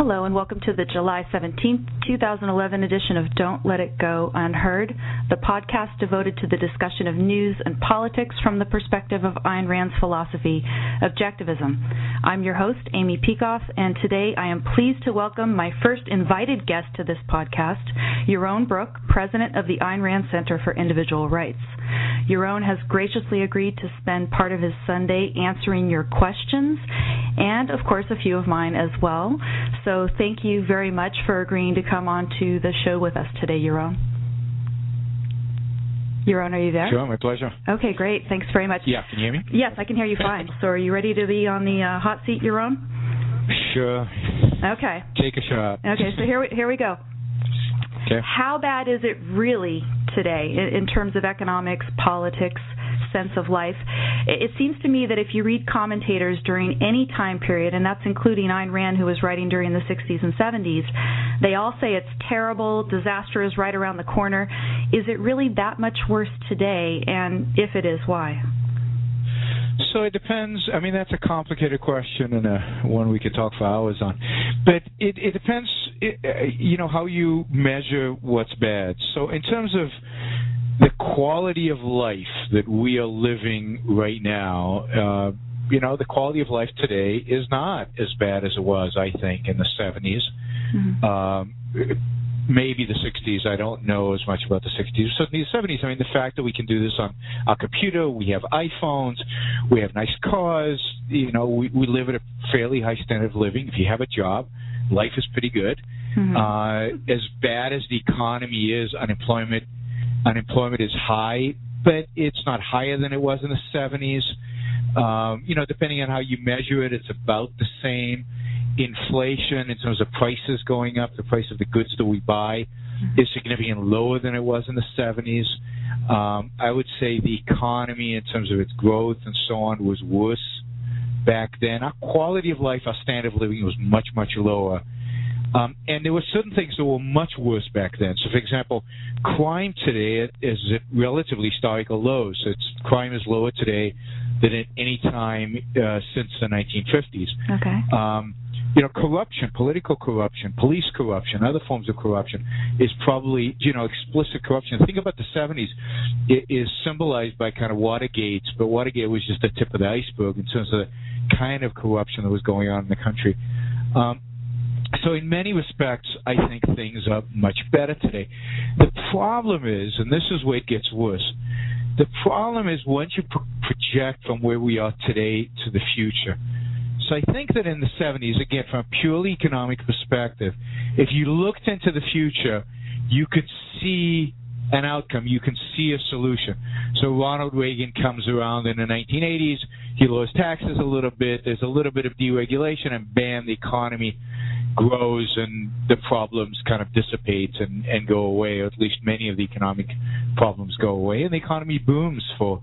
Hello and welcome to the July 17th, 2011 edition of Don't Let It Go Unheard, the podcast devoted to the discussion of news and politics from the perspective of Ayn Rand's philosophy, Objectivism. I'm your host, Amy Peikoff, and today I am pleased to welcome my first invited guest to this podcast, Yaron Brook, president of the Ayn Rand Center for Individual Rights. Yaron has graciously agreed to spend part of his Sunday answering your questions, and of course a few of mine as well. So thank you very much for agreeing to come on to the show with us today, Yaron. Yaron, are you there? Sure, my pleasure. Okay, great. Thanks very much. Yeah, can you hear me? Yes, I can hear you fine. So are you ready to be on the hot seat, Yaron? Sure. Okay. Take a shot. Okay, so here we go. Okay. How bad is it really today in terms of economics, politics, sense of life? It seems to me that if you read commentators during any time period, and that's including Ayn Rand, who was writing during the 60s and 70s, they all say it's terrible, disaster is right around the corner. Is it really that much worse today? And if it is, why? So it depends. I mean, that's a complicated question and one we could talk for hours on. But it depends, how you measure what's bad. So in terms of the quality of life that we are living right now, the quality of life today is not as bad as it was, I think, in the 70s. Mm-hmm. Maybe the 60s. I don't know as much about the 60s. So in the 70s, I mean, the fact that we can do this on our computer, we have iPhones, we have nice cars, we live at a fairly high standard of living. If you have a job, life is pretty good. Mm-hmm. As bad as the economy is, unemployment is high, but it's not higher than it was in the 70s. Depending on how you measure it, it's about the same. Inflation in terms of prices going up, the price of the goods that we buy is significantly lower than it was in the 70s. I would say the economy in terms of its growth and so on was worse back then. Our quality of life, our standard of living was much, much lower. And there were certain things that were much worse back then. So, for example, crime today is at relatively historical lows. Crime is lower today than at any time since the 1950s. Okay. Corruption, political corruption, police corruption, other forms of corruption is probably, explicit corruption. Think about the 70s. It is symbolized by kind of Watergate, but Watergate was just the tip of the iceberg in terms of the kind of corruption that was going on in the country. So in many respects, I think things are much better today. The problem is, and this is where it gets worse, the problem is once you project from where we are today to the future. So I think that in the 70s, again, from a purely economic perspective, if you looked into the future, you could see an outcome. You can see a solution. So Ronald Reagan comes around in the 1980s. He lowers taxes a little bit. There's a little bit of deregulation, and bam, the economy grows and the problems kind of dissipate and go away, or at least many of the economic problems go away, and the economy booms for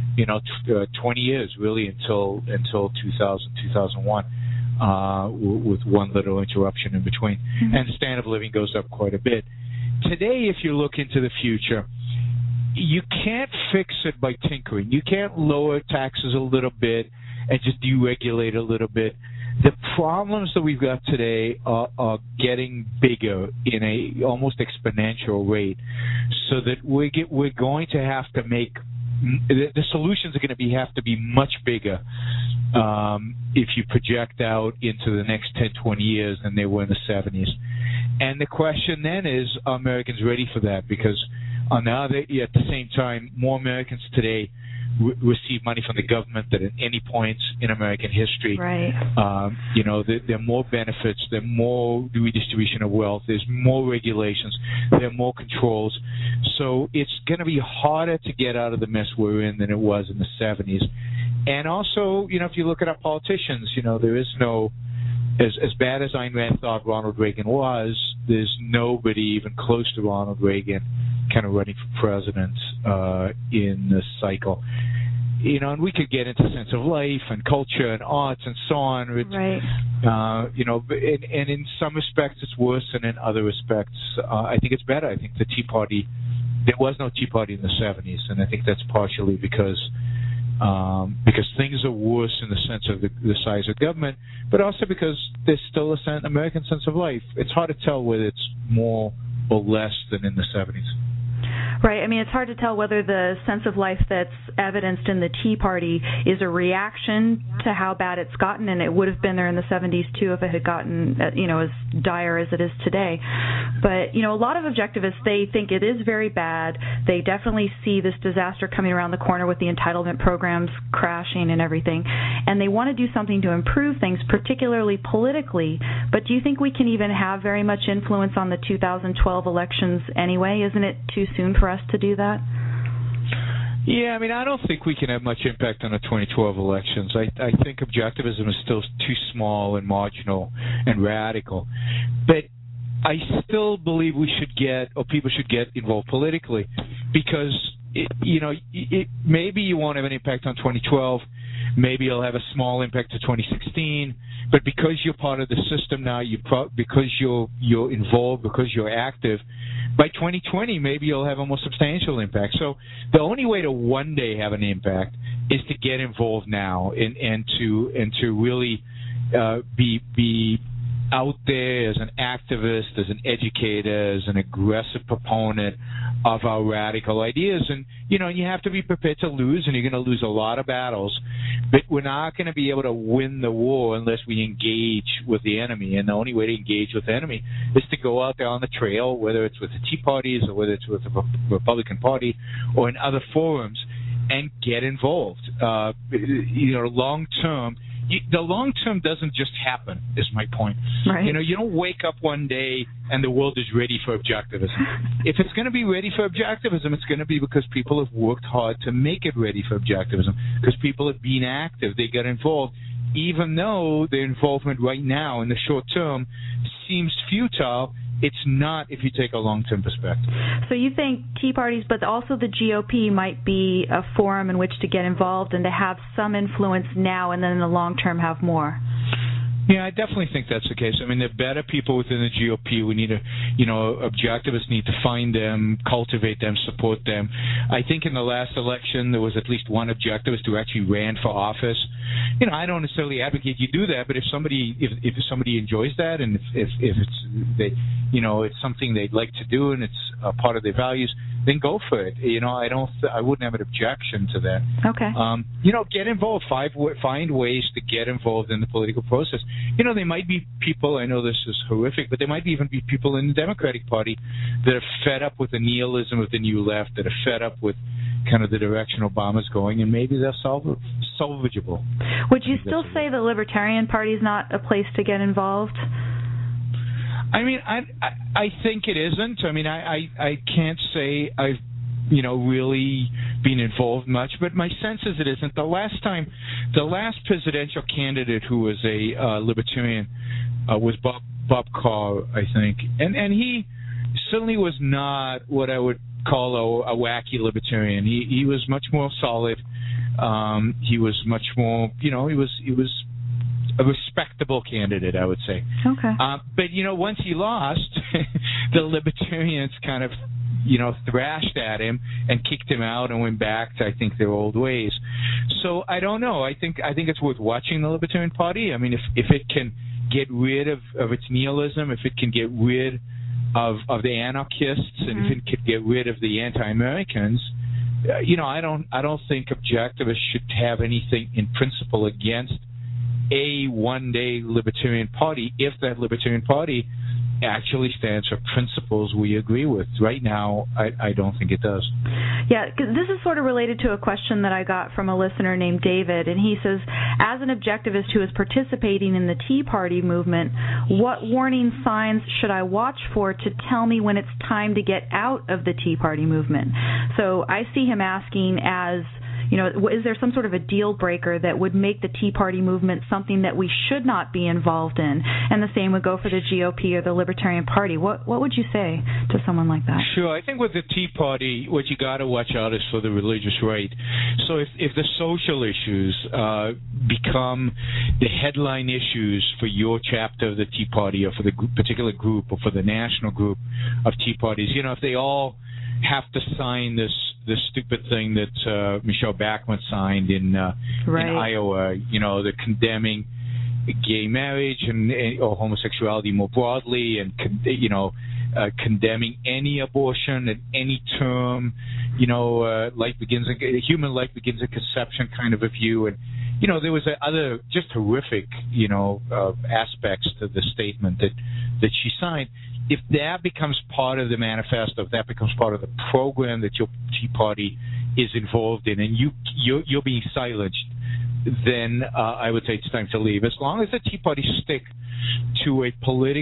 20 years, really, until 2000, 2001, with one little interruption in between. Mm-hmm. And the standard of living goes up quite a bit. Today, if you look into the future, you can't fix it by tinkering. You can't lower taxes a little bit and just deregulate a little bit. The problems that we've got today are getting bigger in a almost exponential rate, so that we're going to have to make the solutions are going to have to be much bigger if you project out into the next 10, 20 years than they were in the 70s. And the question then is, are Americans ready for that? Because at the same time, more Americans today receive money from the government than at any point in American history. Right. There are more benefits, there are more redistribution of wealth, there's more regulations, there are more controls. So it's going to be harder to get out of the mess we're in than it was in the 70s. And also, if you look at our politicians, there is no, as bad as Ayn Rand thought Ronald Reagan was, there's nobody even close to Ronald Reagan kind of running for president in this cycle. And we could get into sense of life and culture and arts and so on. Right. And in some respects it's worse, and in other respects I think it's better. I think the Tea Party, there was no Tea Party in the 70s, and I think that's partially because because things are worse in the sense of the size of government, but also because there's still an American sense of life. It's hard to tell whether it's more or less than in the 70s. Right. I mean, it's hard to tell whether the sense of life that's evidenced in the Tea Party is a reaction to how bad it's gotten, and it would have been there in the 70s, too, if it had gotten, as dire as it is today. But, a lot of objectivists, they think it is very bad. They definitely see this disaster coming around the corner with the entitlement programs crashing and everything, and they want to do something to improve things, particularly politically. But do you think we can even have very much influence on the 2012 elections anyway? Isn't it too soon for us to do that? Yeah, I mean, I don't think we can have much impact on the 2012 elections. I think objectivism is still too small and marginal and radical. But I still believe people should get involved politically, because maybe you won't have an impact on 2012. Maybe it'll have a small impact to 2016. But because you're part of the system now, because you're involved, because you're active, by 2020 maybe you'll have a more substantial impact. So the only way to one day have an impact is to get involved now and to really be out there as an activist, as an educator, as an aggressive proponent of our radical ideas. And, you have to be prepared to lose, and you're going to lose a lot of battles. But we're not going to be able to win the war unless we engage with the enemy. And the only way to engage with the enemy is to go out there on the trail, whether it's with the Tea Parties or whether it's with the Republican Party or in other forums, and get involved. Long term, the long term doesn't just happen, is my point. Right. You don't wake up one day and the world is ready for objectivism. If it's going to be ready for objectivism, it's going to be because people have worked hard to make it ready for objectivism, because people have been active. They got involved, even though their involvement right now in the short term seems futile. It's not if you take a long-term perspective. So you think Tea Parties, but also the GOP, might be a forum in which to get involved and to have some influence now, and then in the long term have more? Yeah, I definitely think that's the case. I mean, there are better people within the GOP. We need to, objectivists need to find them, cultivate them, support them. I think in the last election there was at least one objectivist who actually ran for office. I don't necessarily advocate you do that, but if somebody enjoys that, and if it's something they'd like to do and it's a part of their values, then go for it. I wouldn't have an objection to that. Okay. Get involved. Find ways to get involved in the political process. There might be people, I know this is horrific, but there might even be people in the Democratic Party that are fed up with the nihilism of the new left, that are fed up with kind of the direction Obama's going, and maybe they're salvageable. Would you still say the Libertarian Party is not a place to get involved? I mean, I think it isn't. I mean, I can't say I've really been involved much, but my sense is it isn't. The last presidential candidate who was a libertarian was Bob Carr, I think, and he certainly was not what I would call a wacky libertarian. He was much more solid. He was much more, he was a respectable candidate, I would say. Okay. But once he lost, the libertarians kind of thrashed at him and kicked him out and went back to, I think, their old ways. So I don't know. I think it's worth watching the Libertarian Party. I mean, if it can get rid of its nihilism, if it can get rid of the anarchists, and if it can get rid of the anti-Americans, I don't think objectivists should have anything in principle against a one-day Libertarian Party if that Libertarian Party actually stands for principles we agree with. Right now, I don't think it does. Yeah, 'cause this is sort of related to a question that I got from a listener named David, and he says, as an objectivist who is participating in the Tea Party movement, what warning signs should I watch for to tell me when it's time to get out of the Tea Party movement? So I see him asking as, is there some sort of a deal breaker that would make the Tea Party movement something that we should not be involved in? And the same would go for the GOP or the Libertarian Party. What would you say to someone like that? Sure. I think with the Tea Party, what you got to watch out is for the religious right. So if the social issues become the headline issues for your chapter of the Tea Party, or for the particular group, or for the national group of Tea Parties, if they all have to sign this stupid thing that Michelle Bachmann signed in Iowa. The condemning gay marriage or homosexuality more broadly, and condemning any abortion at any term. Human life begins at conception kind of a view, and there was other just horrific aspects to the statement that she signed. If that becomes part of the manifesto, if that becomes part of the program that your Tea Party is involved in, and you're being silenced, then I would say it's time to leave. As long as the Tea Party stick to a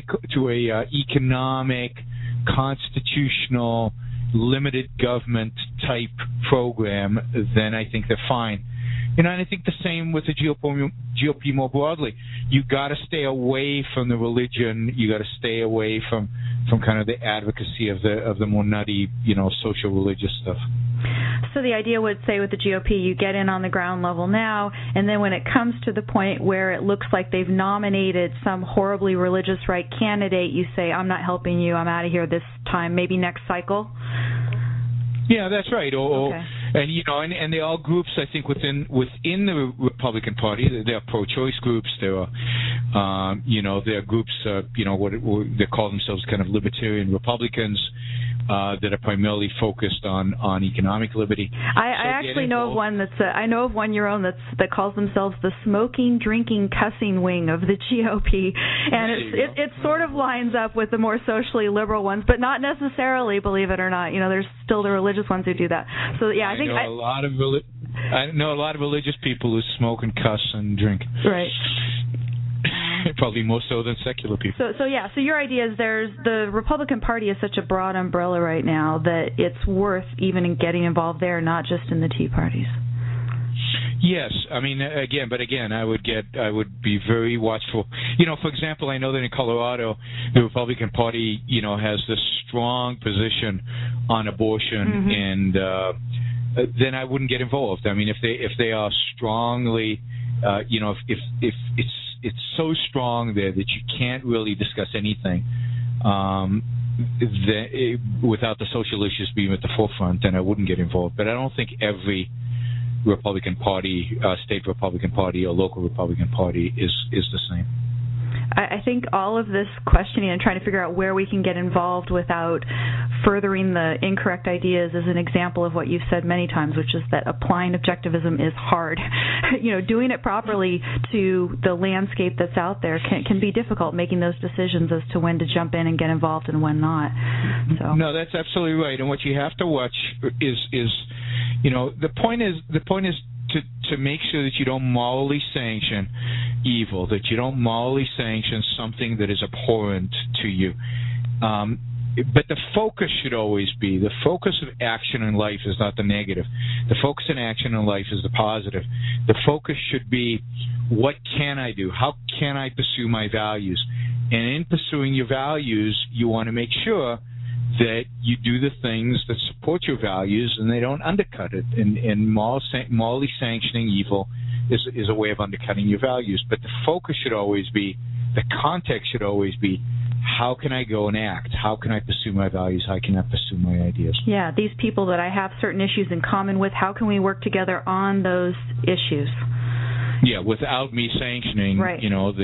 economic, constitutional, limited government type program, then I think they're fine. And I think the same with the GOP more broadly. You got to stay away from the religion. You got to stay away from kind of the advocacy of the more nutty, social religious stuff. So the idea would say with the GOP, you get in on the ground level now, and then when it comes to the point where it looks like they've nominated some horribly religious right candidate, you say, I'm not helping you, I'm out of here this time, maybe next cycle? Yeah, that's right. Okay. And there are groups, I think, within the Republican Party. There are pro-choice groups. There are, there are groups, what they call themselves kind of libertarian Republicans that are primarily focused on economic liberty. I actually know of one I know of one your own that calls themselves the smoking, drinking, cussing wing of the GOP, and it sort of lines up with the more socially liberal ones, but not necessarily, believe it or not. There's still the religious ones who do that. So yeah, I know a lot of religious people who smoke and cuss and drink. Right. Probably more so than secular people. So your idea is the Republican Party is such a broad umbrella right now that it's worth even getting involved there, not just in the Tea Parties. Yes, I mean again, I would be very watchful. For example, I know that in Colorado, the Republican Party, has this strong position on abortion, and then I wouldn't get involved. I mean, if they are strongly, if it's so strong there that you can't really discuss anything without the social issues being at the forefront, then I wouldn't get involved. But I don't think every Republican Party, state Republican Party or local Republican Party is the same. I think all of this questioning and trying to figure out where we can get involved without furthering the incorrect ideas is an example of what you've said many times, which is that applying objectivism is hard. Doing it properly to the landscape that's out there can be difficult, making those decisions as to when to jump in and get involved and when not. So. No, that's absolutely right. And what you have to watch is the point is to make sure that you don't morally sanction evil, that you don't morally sanction something that is abhorrent to you. But the focus should always be, the focus of action in life is not the negative. The focus in action in life is the positive. The focus should be, what can I do? How can I pursue my values? And in pursuing your values, you want to make sure that you do the things that support your values and they don't undercut it. And morally sanctioning evil is a way of undercutting your values. But the focus should always be, the context should always be, how can I go and act? How can I pursue my values? How can I pursue my ideas? Yeah, these people that I have certain issues in common with, how can we work together on those issues? Yeah, without me sanctioning, right.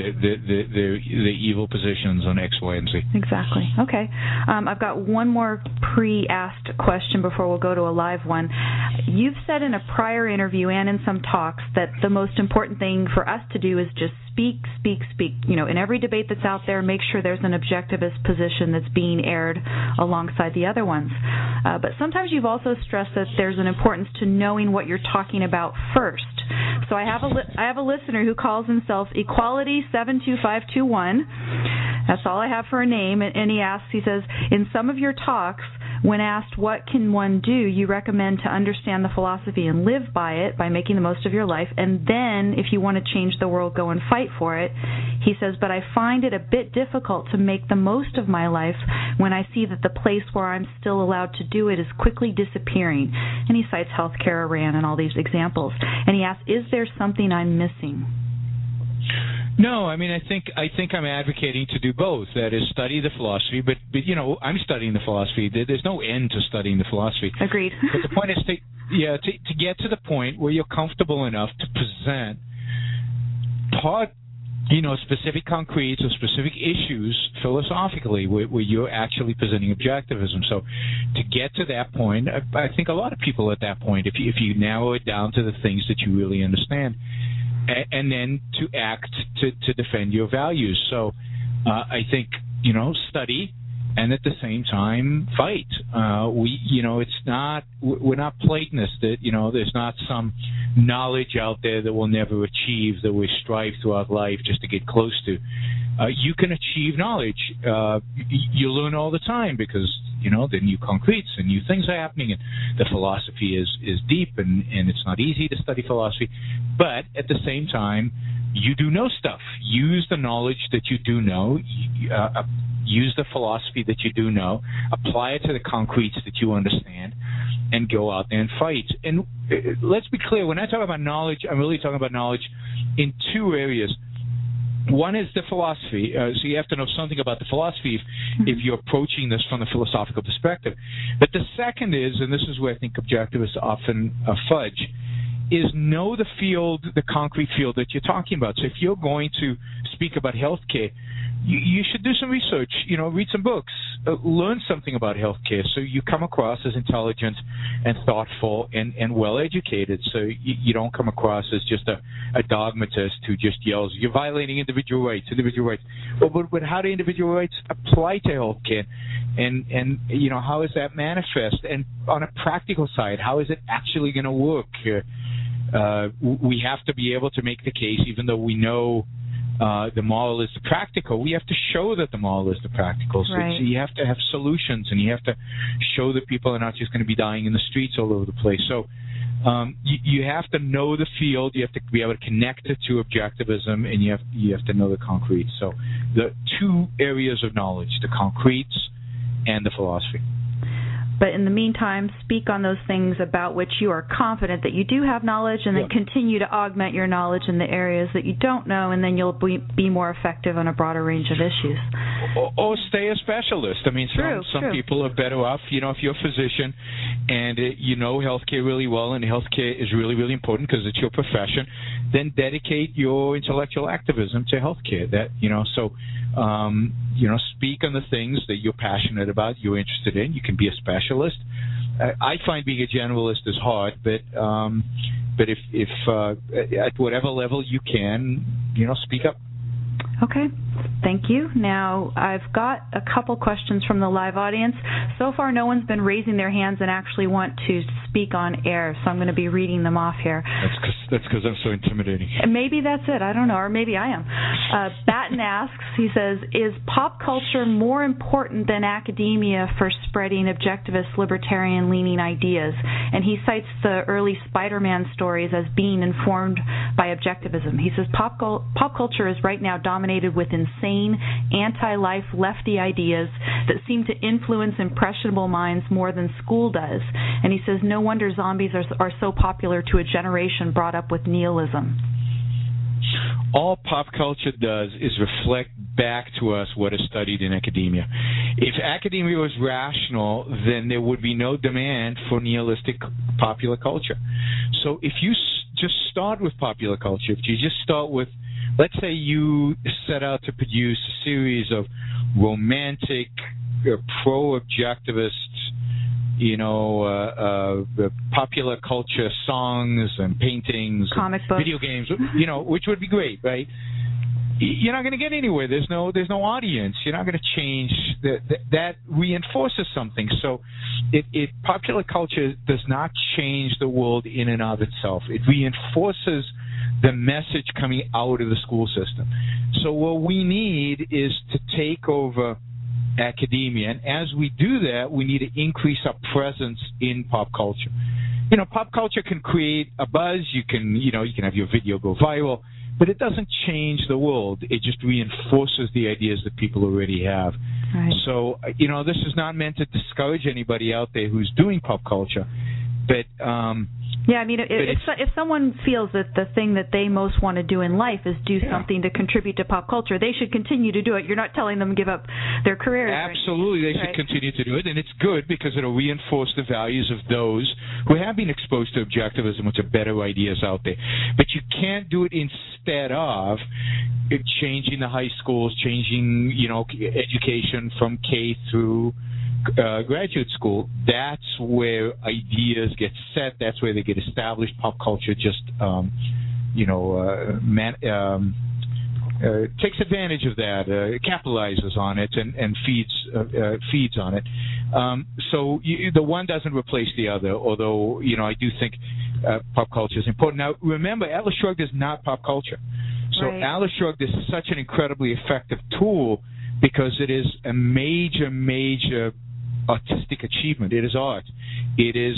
The evil positions on X, Y, and Z. Exactly. Okay. I've got one more pre-asked question before we'll go to a live one. You've said in a prior interview and in some talks that the most important thing for us to do is just speak. In every debate that's out there, make sure there's an objectivist position that's being aired alongside the other ones. But sometimes you've also stressed that there's an importance to knowing what you're talking about first. So I have a listener who calls himself Equality72521. That's all I have for a name. And he says, in some of your talks, when asked what can one do, you recommend to understand the philosophy and live by it by making the most of your life, and then if you want to change the world, go and fight for it. He says, but I find it a bit difficult to make the most of my life when I see that the place where I'm still allowed to do it is quickly disappearing. And he cites healthcare, Iran, and all these examples. And he asks, is there something I'm missing? No, I mean, I think I'm advocating to do both. That is, study the philosophy, but you know, I'm studying the philosophy. There's no end to studying the philosophy. Agreed. But the point is to get to the point where you're comfortable enough to present specific concretes or specific issues philosophically where you're actually presenting objectivism. So to get to that point, I think a lot of people at that point, if you narrow it down to the things that you really understand, and then to act to defend your values. So I think, study and at the same time fight. We're not Platonists. There's not some knowledge out there that we'll never achieve, that we strive throughout life just to get close to. You can achieve knowledge. You learn all the time because, there are new concretes and new things are happening, and the philosophy is deep, and it's not easy to study philosophy. But at the same time, you do know stuff. Use the knowledge that you do know. Use the philosophy that you do know. Apply it to the concretes that you understand, and go out there and fight. And let's be clear, when I talk about knowledge, I'm really talking about knowledge in two areas. One is the philosophy, so you have to know something about the philosophy if you're approaching this from a philosophical perspective. But the second is, and this is where I think objectivists often fudge, is know the field, the concrete field that you're talking about. So if you're going to speak about healthcare, you should do some research, read some books, learn something about healthcare so you come across as intelligent and thoughtful and well-educated, so you don't come across as just a dogmatist who just yells, you're violating individual rights. But how do individual rights apply to healthcare? And how is that manifest? And on a practical side, how is it actually going to work? We have to be able to make the case, even though we know the moral is the practical, we have to show that the moral is the practical. So, right. So you have to have solutions, and you have to show that people are not just going to be dying in the streets all over the place. So you have to know the field, you have to be able to connect it to objectivism, and you have to know the concrete. So the two areas of knowledge, the concretes and the philosophy. But in the meantime, speak on those things about which you are confident that you do have knowledge, and then continue to augment your knowledge in the areas that you don't know, and then you'll be more effective on a broader range of issues. Or stay a specialist. I mean, some people are better off, if you're a physician and you know healthcare really well, and healthcare is really, really important because it's your profession, then dedicate your intellectual activism to healthcare. Speak on the things that you're passionate about, you're interested in. You can be a specialist. I find being a generalist is hard, but if at whatever level you can, speak up. Okay. Thank you. Now, I've got a couple questions from the live audience. So far, no one's been raising their hands and actually want to speak on air, so I'm going to be reading them off here. That's because I'm so intimidating. Maybe that's it. I don't know, or maybe I am. Batten asks, he says, is pop culture more important than academia for spreading objectivist, libertarian-leaning ideas? And he cites the early Spider-Man stories as being informed by objectivism. He says pop culture is right now dominated with insane, anti-life, lefty ideas that seem to influence impressionable minds more than school does. And he says no wonder zombies are so popular to a generation brought up with nihilism. All pop culture does is reflect back to us what is studied in academia. If academia was rational, then there would be no demand for nihilistic popular culture. So if you just start with popular culture, if you just start with, let's say you set out to produce a series of romantic, pro-objectivist, popular culture songs and paintings, comic books, video games, which would be great, right? You're not going to get anywhere. There's no audience. You're not going to change. That reinforces something. So, popular culture does not change the world in and of itself. It reinforces the message coming out of the school system. So what we need is to take over academia, and as we do that, we need to increase our presence in pop culture. Pop culture can create a buzz. You can have your video go viral, but it doesn't change the world. It just reinforces the ideas that people already have. Right. So, this is not meant to discourage anybody out there who's doing pop culture, but Yeah, I mean, if someone feels that the thing that they most want to do in life is do something to contribute to pop culture, they should continue to do it. You're not telling them to give up their careers. Absolutely, they should continue to do it, and it's good because it'll reinforce the values of those who have been exposed to objectivism, which are better ideas out there. But you can't do it instead of changing the high schools, changing, education from K through graduate school. That's where ideas get set. That's where they get established. Pop culture just, takes advantage of that, capitalizes on it, and feeds on it. So the one doesn't replace the other. Although I do think pop culture is important. Now remember, Atlas Shrugged is not pop culture. So right. Atlas Shrugged is such an incredibly effective tool because it is a major artistic achievement. It is art. It is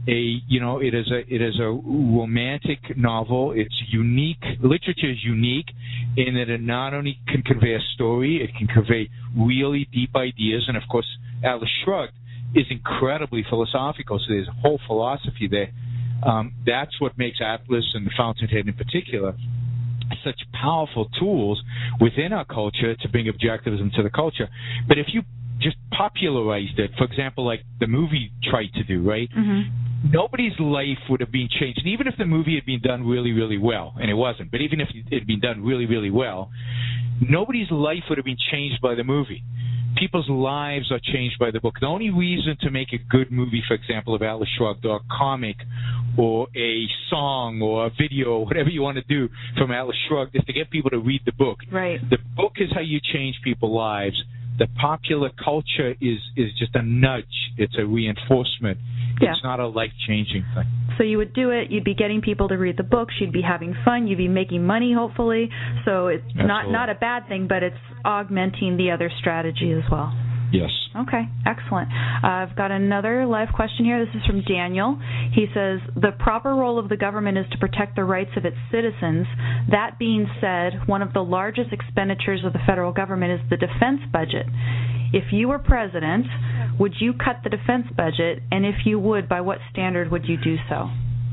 a romantic novel. It's unique. Literature is unique in that it not only can convey a story, it can convey really deep ideas, and of course, Atlas Shrugged is incredibly philosophical. So there's a whole philosophy there. That's what makes Atlas and the Fountainhead in particular such powerful tools within our culture to bring objectivism to the culture. But if you just popularized it, for example, like the movie tried to do, right? Mm-hmm. Nobody's life would have been changed. And even if the movie had been done really, really well, and it wasn't, but even if it had been done really, really well, nobody's life would have been changed by the movie. People's lives are changed by the book. The only reason to make a good movie, for example, of Atlas Shrugged, or a comic, or a song, or a video, whatever you want to do from Atlas Shrugged, is to get people to read the book. Right. The book is how you change people's lives. The popular culture is just a nudge. It's a reinforcement. Yeah. It's not a life-changing thing. So you would do it. You'd be getting people to read the books. You'd be having fun. You'd be making money, hopefully. So it's not a bad thing, but it's augmenting the other strategy as well. Yes. Okay, excellent. I've got another live question here. This is from Daniel. He says, the proper role of the government is to protect the rights of its citizens. That being said, one of the largest expenditures of the federal government is the defense budget. If you were president, would you cut the defense budget? And if you would, by what standard would you do so?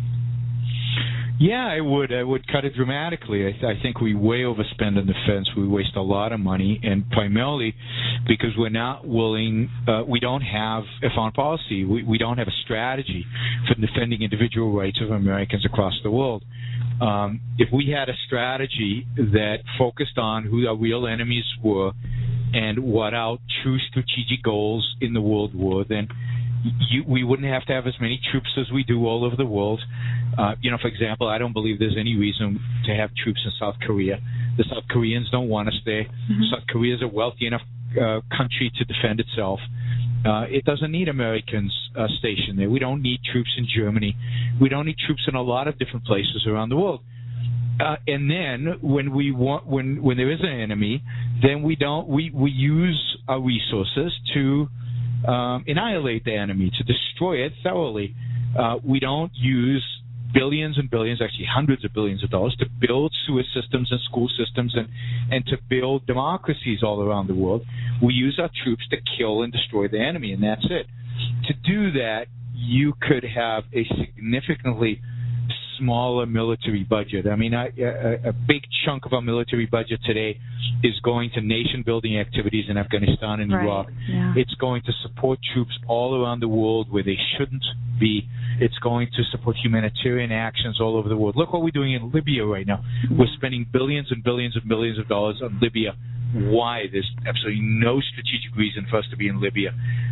Yeah, I would. I would cut it dramatically. I think we way overspend on defense. We waste a lot of money, and primarily because we're not willing, we don't have a foreign policy. We don't have a strategy for defending individual rights of Americans across the world. If we had a strategy that focused on who our real enemies were and what our true strategic goals in the world were, then we wouldn't have to have as many troops as we do all over the world. For example, I don't believe there's any reason to have troops in South Korea. The South Koreans don't want us there. Mm-hmm. South Korea is a wealthy enough country to defend itself. It doesn't need Americans stationed there. We don't need troops in Germany. We don't need troops in a lot of different places around the world. And then when there is an enemy, then we use our resources to annihilate the enemy, to destroy it thoroughly. We don't use billions and billions, actually hundreds of billions of dollars, to build sewer systems and school systems and to build democracies all around the world. We use our troops to kill and destroy the enemy, and that's it. To do that, you could have a significantly smaller military budget. I mean, a big chunk of our military budget today is going to nation-building activities in Afghanistan and Iraq. Yeah. It's going to support troops all around the world where they shouldn't be. It's going to support humanitarian actions all over the world. Look what we're doing in Libya right now. We're spending billions and billions and billions of dollars on Libya. Why? There's absolutely no strategic reason for us to be in Libya.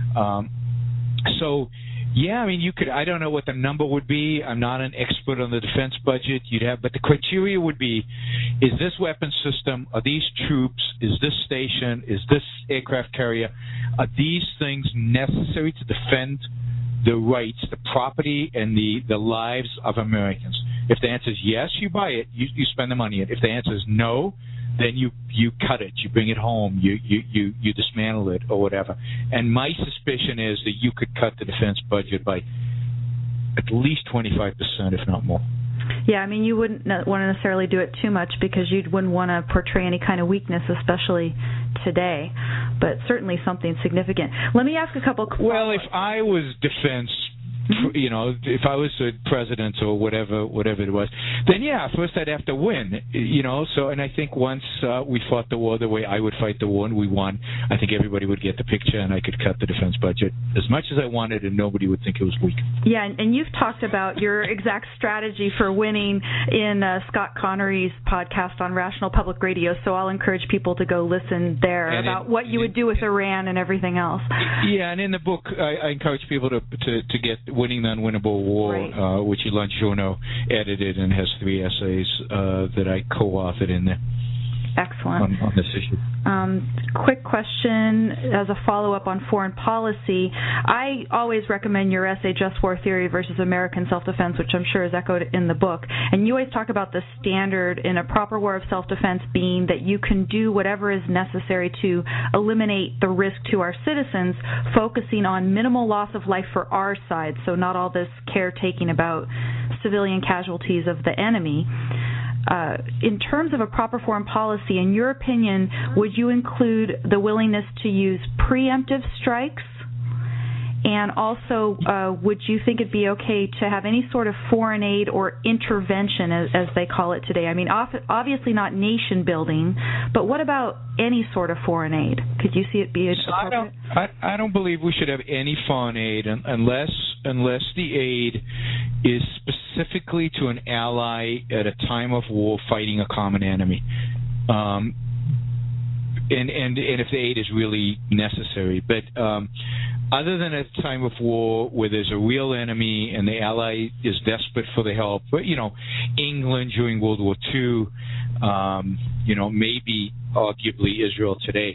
Yeah, I mean, you could. I don't know what the number would be. I'm not an expert on the defense budget. But the criteria would be: is this weapon system? Are these troops? Is this station? Is this aircraft carrier? Are these things necessary to defend the rights, the property, and the lives of Americans? If the answer is yes, you buy it. You spend the money. If the answer is no, then you cut it, you bring it home, you dismantle it or whatever. And my suspicion is that you could cut the defense budget by at least 25%, if not more. Yeah, I mean, you wouldn't want to necessarily do it too much because you wouldn't want to portray any kind of weakness, especially today, but certainly something significant. Let me ask a couple questions. Well, if I was defense you know, if I was the president or whatever it was, then yeah, first I'd have to win, you know. So, and I think once we fought the war the way I would fight the war and we won, I think everybody would get the picture, and I could cut the defense budget as much as I wanted, and nobody would think it was weak. Yeah, and you've talked about your exact strategy for winning in Scott Connery's podcast on Rational Public Radio. So I'll encourage people to go listen there about what you would do with Iran and everything else. Yeah, and in the book, I encourage people to get Winning the Unwinnable War, right, which Ilan Chernow edited and has 3 essays that I co-authored in there. Excellent. On this issue. Quick question as a follow-up on foreign policy. I always recommend your essay, Just War Theory versus American Self-Defense, which I'm sure is echoed in the book. And you always talk about the standard in a proper war of self-defense being that you can do whatever is necessary to eliminate the risk to our citizens, focusing on minimal loss of life for our side, so not all this caretaking about civilian casualties of the enemy. In terms of a proper foreign policy, in your opinion, would you include the willingness to use preemptive strikes? And also, would you think it'd be okay to have any sort of foreign aid or intervention, as they call it today? I mean, obviously not nation building, but what about any sort of foreign aid? Could you see it be appropriate? I don't believe we should have any foreign aid unless the aid is specifically to an ally at a time of war fighting a common enemy. And if the aid is really necessary. But other than at a time of war where there's a real enemy and the ally is desperate for the help, but, you know, England during World War II, you know, maybe arguably Israel today,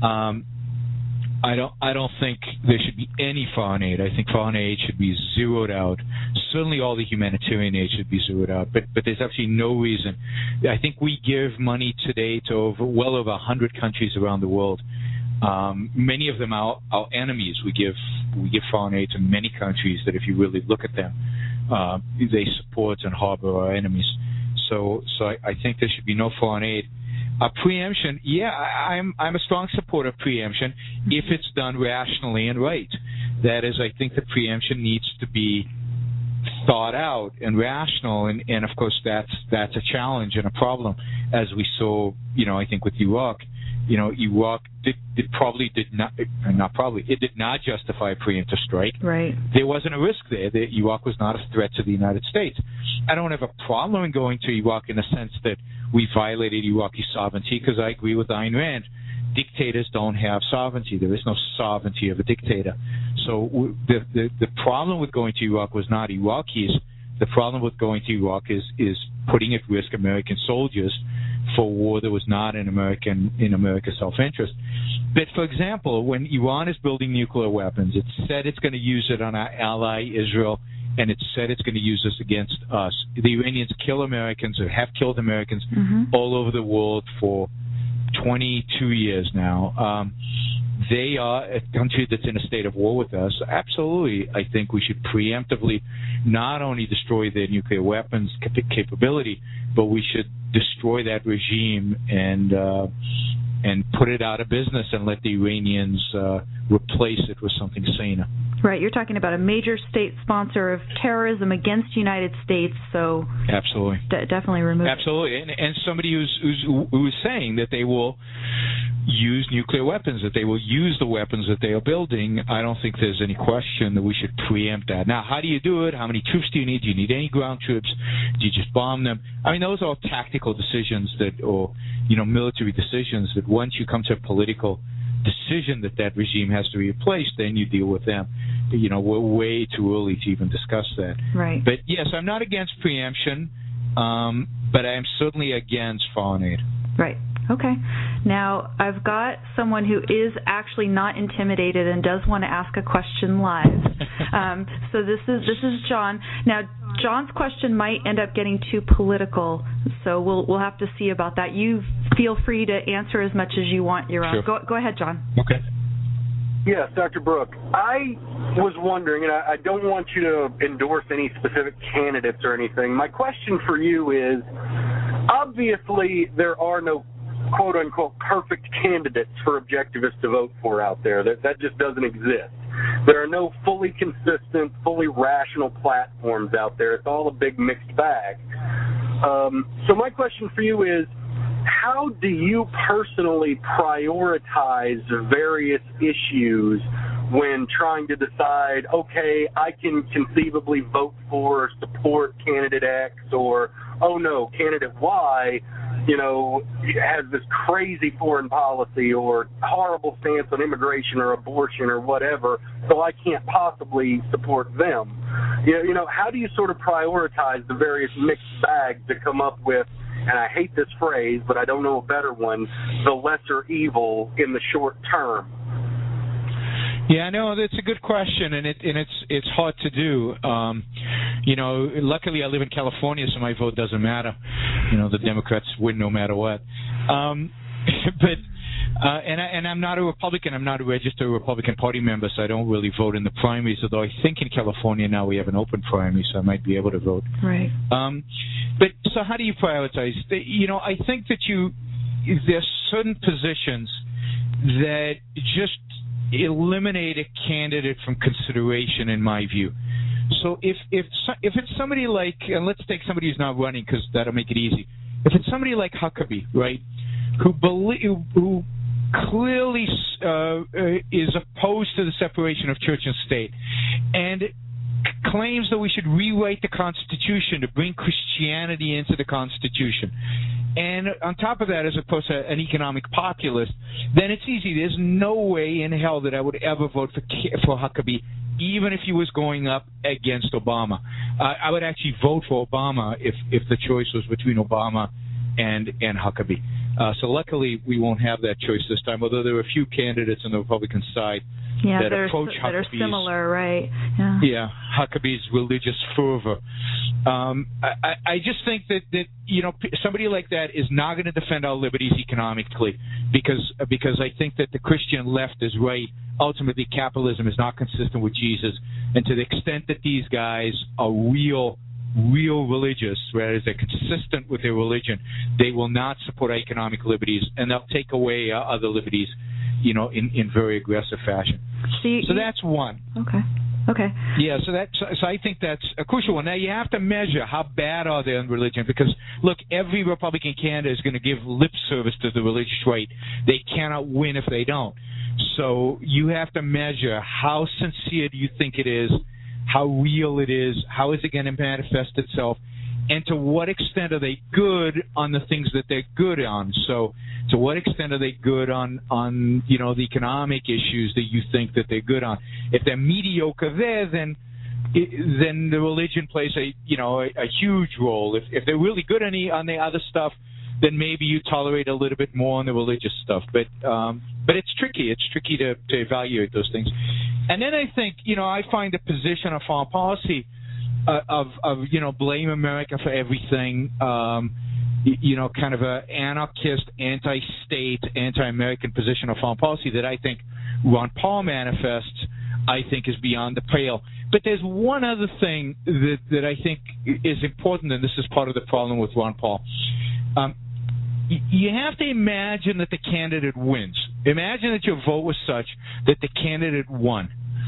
I don't think there should be any foreign aid. I think foreign aid should be zeroed out. Certainly all the humanitarian aid should be zeroed out, but there's absolutely no reason. I think we give money today to well over 100 countries around the world. Many of them are our enemies. We give foreign aid to many countries that, if you really look at them, they support and harbor our enemies. So I think there should be no foreign aid. Preemption, yeah, I'm a strong supporter of preemption if it's done rationally and right. That is, I think the preemption needs to be thought out and rational, and of course that's a challenge and a problem, as we saw, you know, I think with Iraq. You know, Iraq did not justify a preemptive strike. Right. There wasn't a risk there. Iraq was not a threat to the United States. I don't have a problem in going to Iraq in the sense that we violated Iraqi sovereignty, because I agree with Ayn Rand. Dictators don't have sovereignty. There is no sovereignty of a dictator. So the problem with going to Iraq was not Iraqis. The problem with going to Iraq is putting at risk American soldiers for a war that was not in America's self-interest. But, for example, when Iran is building nuclear weapons, it said it's going to use it on our ally Israel, and it said it's going to use this against us. The Iranians kill Americans or have killed Americans all over the world for 22 years now. They are a country that's in a state of war with us. Absolutely, I think we should preemptively not only destroy their nuclear weapons capability, but we should destroy that regime and put it out of business and let the Iranians replace it with something saner. Right, you're talking about a major state sponsor of terrorism against the United States, so absolutely, definitely remove it. Absolutely, and somebody who's saying that they will use nuclear weapons, that they will use the weapons that they are building. I don't think there's any question that we should preempt that. Now, how do you do it? How many troops do you need? Do you need any ground troops? Do you just bomb them? I mean, those are all tactical decisions or military decisions that once you come to a political decision that regime has to be replaced, then you deal with them. We're way too early to even discuss that. Right. But yes, I'm not against preemption, but I am certainly against foreign aid. Right. Okay. Now, I've got someone who is actually not intimidated and does want to ask a question live. So this is John. Now, John's question might end up getting too political, so we'll have to see about that. You feel free to answer as much as you want. You're on. Sure. Go ahead, John. Okay. Yes, Dr. Brooke. I was wondering, and I don't want you to endorse any specific candidates or anything. My question for you is, obviously there are no quote-unquote perfect candidates for objectivists to vote for out there. That just doesn't exist. There are no fully consistent, fully rational platforms out there. It's all a big mixed bag. So my question for you is, how do you personally prioritize various issues when trying to decide, okay, I can conceivably vote for or support candidate X, or, oh no, candidate Y, has this crazy foreign policy or horrible stance on immigration or abortion or whatever, so I can't possibly support them. How do you sort of prioritize the various mixed bags to come up with, and I hate this phrase, but I don't know a better one, the lesser evil in the short term? Yeah, no, that's a good question, and it's hard to do. Luckily I live in California, so my vote doesn't matter. The Democrats win no matter what. But I'm not a Republican. I'm not a registered Republican Party member, so I don't really vote in the primaries. Although I think in California now we have an open primary, so I might be able to vote. Right. But so how do you prioritize? I think that there's certain positions that just eliminate a candidate from consideration, in my view. So if it's somebody like, and let's take somebody who's not running because that'll make it easy. If it's somebody like Huckabee, right, who clearly is opposed to the separation of church and state, and claims that we should rewrite the Constitution to bring Christianity into the Constitution, and on top of that, as opposed to an economic populist, then it's easy. There's no way in hell that I would ever vote for Huckabee, even if he was going up against Obama. I would actually vote for Obama if the choice was between Obama and Huckabee. So luckily, we won't have that choice this time, although there are a few candidates on the Republican side that approach Huckabee's, that are similar, right? Yeah, Huckabee's religious fervor. I just think that somebody like that is not going to defend our liberties economically, because I think that the Christian left is right. Ultimately, capitalism is not consistent with Jesus, and to the extent that these guys are real religious, whereas they're consistent with their religion, they will not support economic liberties, and they'll take away other liberties, in very aggressive fashion. So that's one. Okay. Yeah, so I think that's a crucial one. Now you have to measure how bad are they on religion, because look, every Republican candidate is going to give lip service to the religious right. They cannot win if they don't. So you have to measure how sincere do you think it is, how real it is, how is it going to manifest itself, and to what extent are they good on the things that they're good on. So to what extent are they good on the economic issues that you think that they're good on. If they're mediocre there, then the religion plays a huge role. If they're really good on the other stuff, then maybe you tolerate a little bit more on the religious stuff. But it's tricky. It's tricky to evaluate those things. And then I think, I find the position of foreign policy of blame America for everything, kind of an anarchist, anti-state, anti-American position of foreign policy that I think Ron Paul manifests, I think is beyond the pale. But there's one other thing that I think is important, and this is part of the problem with Ron Paul. You have to imagine that the candidate wins. Imagine that your vote was such that the candidate won.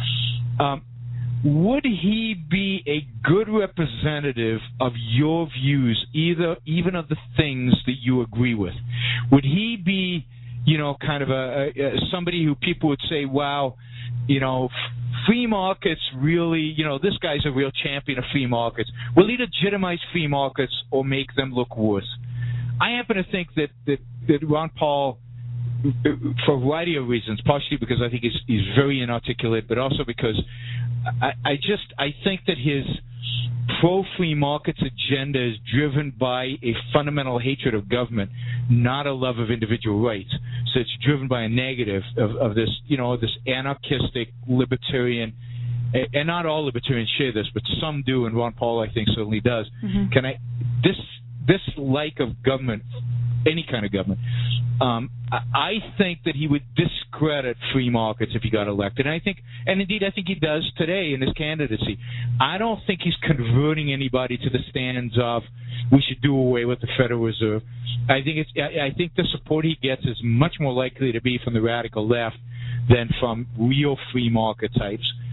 Would he be a good representative of your views, even of the things that you agree with? Would he be, kind of somebody who people would say, wow, free markets really, this guy's a real champion of free markets. Will he legitimize free markets or make them look worse? I happen to think that Ron Paul, for a variety of reasons, partially because I think he's very inarticulate, but also because I think that his pro-free markets agenda is driven by a fundamental hatred of government, not a love of individual rights. So it's driven by a negative of this, this anarchistic libertarian, and not all libertarians share this, but some do, and Ron Paul, I think, certainly does. Mm-hmm. This like of government, any kind of government, I think that he would discredit free markets if he got elected. And indeed I think he does today in his candidacy. I don't think he's converting anybody to the stands of we should do away with the Federal Reserve. I think the support he gets is much more likely to be from the radical left than from real free market types.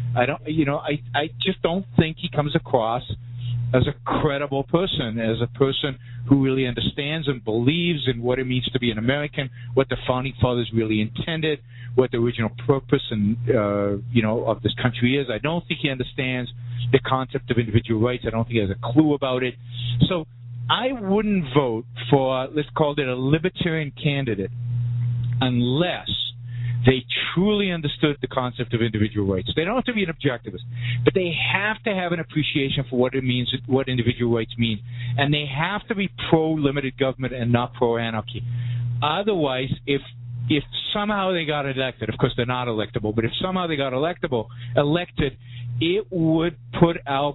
I just don't think he comes across as a credible person, as a person who really understands and believes in what it means to be an American, what the founding fathers really intended, what the original purpose and of this country is. I don't think he understands the concept of individual rights. I don't think he has a clue about it. So I wouldn't vote for, let's call it a libertarian candidate, unless they truly understood the concept of individual rights. They don't have to be an objectivist, but they have to have an appreciation for what it means, what individual rights mean, and they have to be pro-limited government and not pro-anarchy. Otherwise, if somehow they got elected, of course they're not electable, but if somehow they got elected, it would put our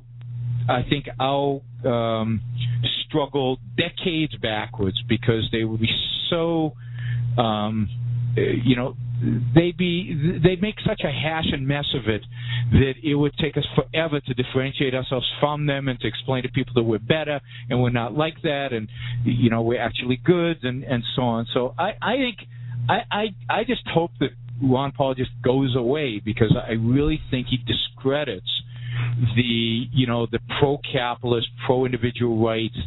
struggle decades backwards, because they would be so, they'd make such a hash and mess of it that it would take us forever to differentiate ourselves from them and to explain to people that we're better and we're not like that, and we're actually good, and so on. So I think I just hope that Ron Paul just goes away, because I really think he discredits the pro-capitalist, pro-individual rights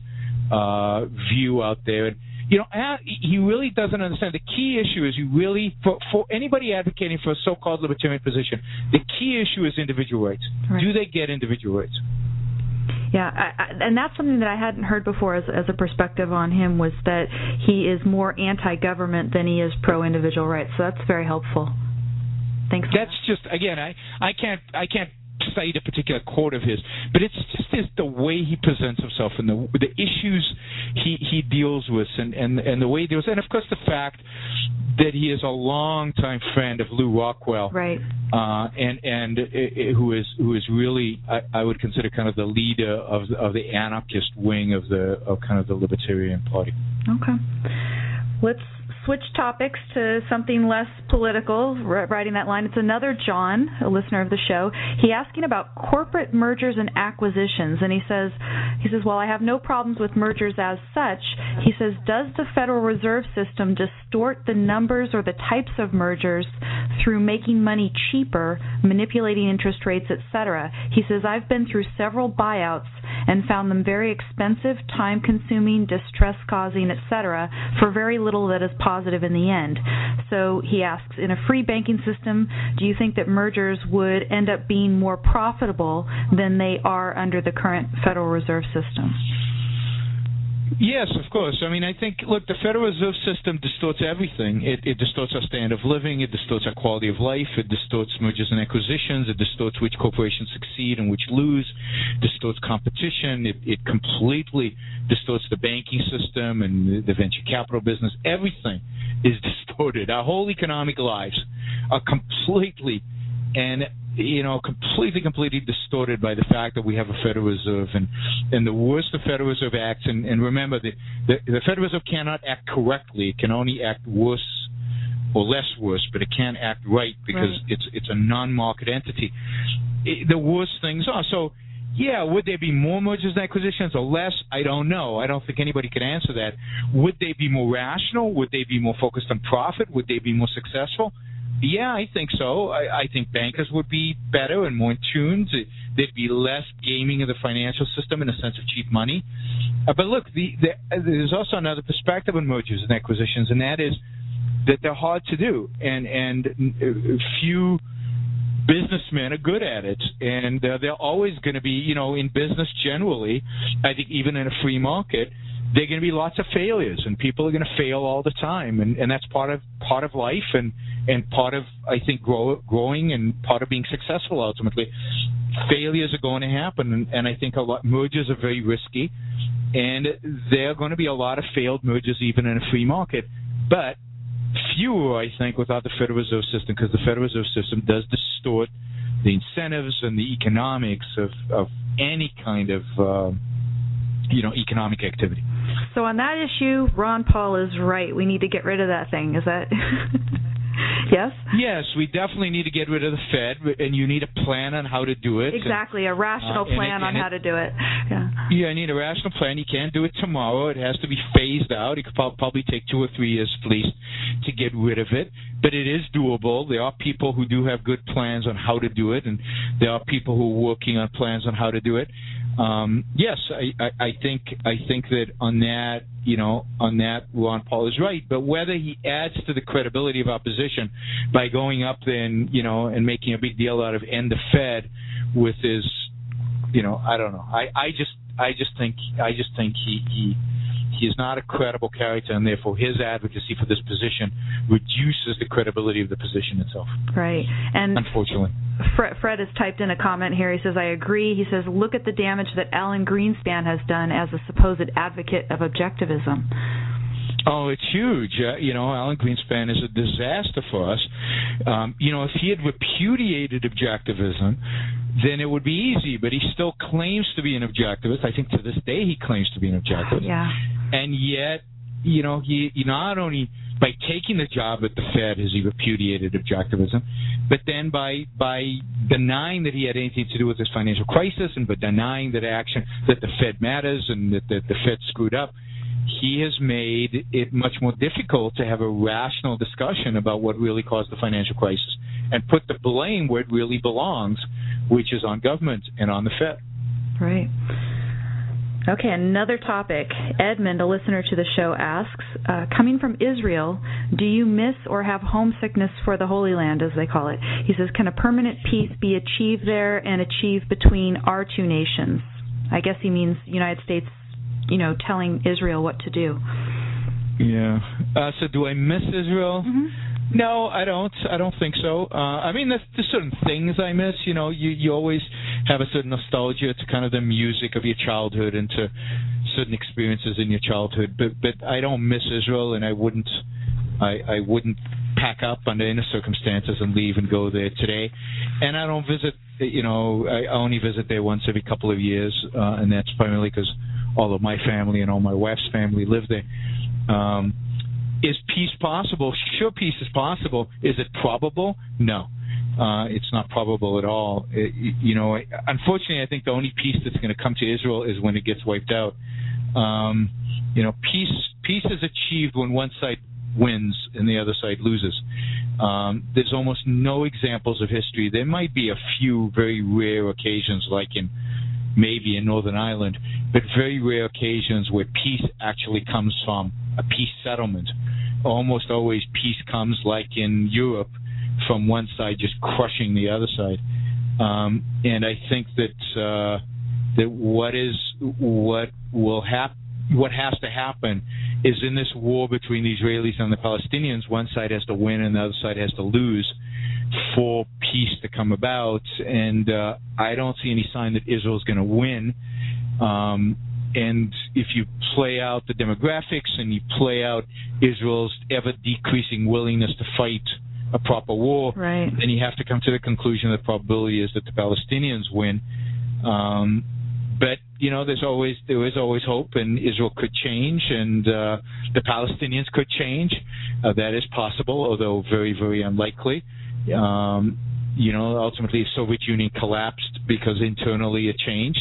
view out there. And he really doesn't understand. The key issue is for anybody advocating for a so-called libertarian position, the key issue is individual rights. Right. Do they get individual rights? Yeah, and that's something that I hadn't heard before as a perspective on him, was that he is more anti-government than he is pro-individual rights. So that's very helpful. Thanks. That's just, again, I can't cite a particular quote of his, but it's just the way he presents himself and the issues he deals with, and the way he deals, and of course the fact that he is a longtime friend of Lew Rockwell, right? And who is really, I would consider, kind of the leader of the anarchist wing of kind of the Libertarian Party. Okay, let's switch topics to something less political, riding that line. It's another John, a listener of the show. He's asking about corporate mergers and acquisitions, and he says, while I have no problems with mergers as such, he says, does the Federal Reserve System distort the numbers or the types of mergers through making money cheaper, manipulating interest rates, etc.? He says, I've been through several buyouts and found them very expensive, time-consuming, distress-causing, etc., for very little that is positive in the end. So he asks, in a free banking system, do you think that mergers would end up being more profitable than they are under the current Federal Reserve System? Yes, of course. I mean, I think, look, the Federal Reserve System distorts everything. It distorts our standard of living. It distorts our quality of life. It distorts mergers and acquisitions. It distorts which corporations succeed and which lose. It distorts competition. It completely distorts the banking system and the venture capital business. Everything is distorted. Our whole economic lives are completely completely distorted by the fact that we have a Federal Reserve, and the worse the Federal Reserve acts, and remember, the Federal Reserve cannot act correctly. It can only act worse or less worse, but it can't act right, because it's a non-market entity. The worse things are. So, yeah, would there be more mergers and acquisitions or less? I don't know. I don't think anybody can answer that. Would they be more rational? Would they be more focused on profit? Would they be more successful? Yeah, I think so. I think bankers would be better and more in tune. There'd be less gaming of the financial system in a sense of cheap money. But look, there's also another perspective on mergers and acquisitions, and that is that they're hard to do, and few businessmen are good at it, and they're always going to be, in business generally, I think even in a free market, there are going to be lots of failures, and people are going to fail all the time, and that's part of life, and part of, I think, growing, and part of being successful ultimately. Failures are going to happen, and I think mergers are very risky, and there are going to be a lot of failed mergers even in a free market, but fewer, I think, without the Federal Reserve System, because the Federal Reserve System does distort the incentives and the economics of any kind of economic activity. So on that issue, Ron Paul is right. We need to get rid of that thing. Is that... Yes? Yes, we definitely need to get rid of the Fed, and you need a plan on how to do it. Exactly, a rational plan on how to do it. Yeah. Yeah, I need a rational plan. You can't do it tomorrow. It has to be phased out. It could probably take 2 or 3 years at least to get rid of it. But it is doable. There are people who do have good plans on how to do it, and there are people who are working on plans on how to do it. Yes, I think that on that, Ron Paul is right. But whether he adds to the credibility of opposition by going up there and making a big deal out of end the Fed with his, I don't know. I just think he is not a credible character, and therefore his advocacy for this position reduces the credibility of the position itself. Right, and unfortunately. Fred has typed in a comment here. He says, I agree. He says, look at the damage that Alan Greenspan has done as a supposed advocate of objectivism. Oh, it's huge. Alan Greenspan is a disaster for us. If he had repudiated objectivism, then it would be easy, but he still claims to be an objectivist. I think to this day he claims to be an objectivist. Yeah. And yet, he not only by taking the job at the Fed has he repudiated objectivism, but then by denying that he had anything to do with this financial crisis and by denying that the Fed matters and that the Fed screwed up, he has made it much more difficult to have a rational discussion about what really caused the financial crisis and put the blame where it really belongs, which is on government and on the Fed. Right. Okay, another topic. Edmund, a listener to the show, asks, coming from Israel, do you miss or have homesickness for the Holy Land, as they call it? He says, can a permanent peace be achieved there and achieved between our two nations? I guess he means United States, telling Israel what to do. Yeah. So do I miss Israel? Mm-hmm. No, I don't. I don't think so. There's certain things I miss. You always have a certain nostalgia to kind of the music of your childhood and to certain experiences in your childhood. But I don't miss Israel, and I wouldn't pack up under any circumstances and leave and go there today. And I don't visit. I only visit there once every couple of years, and that's primarily because all of my family and all my wife's family live there. Is peace possible? Sure, peace is possible. Is it probable? No. It's not probable at all. Unfortunately, I think the only peace that's going to come to Israel is when it gets wiped out. Peace is achieved when one side wins and the other side loses. There's almost no examples of history. There might be a few very rare occasions, like maybe in Northern Ireland, but very rare occasions where peace actually comes from a peace settlement. Almost always peace comes, like in Europe, from one side just crushing the other side. And I think that what has to happen is in this war between the Israelis and the Palestinians, one side has to win and the other side has to lose for peace to come about. And I don't see any sign that Israel's going to win. And if you play out the demographics and you play out Israel's ever-decreasing willingness to fight a proper war, right, then you have to come to the conclusion that the probability is that the Palestinians win. But there is always hope, and Israel could change, and the Palestinians could change. That is possible, although very, very unlikely. Ultimately, the Soviet Union collapsed because internally it changed,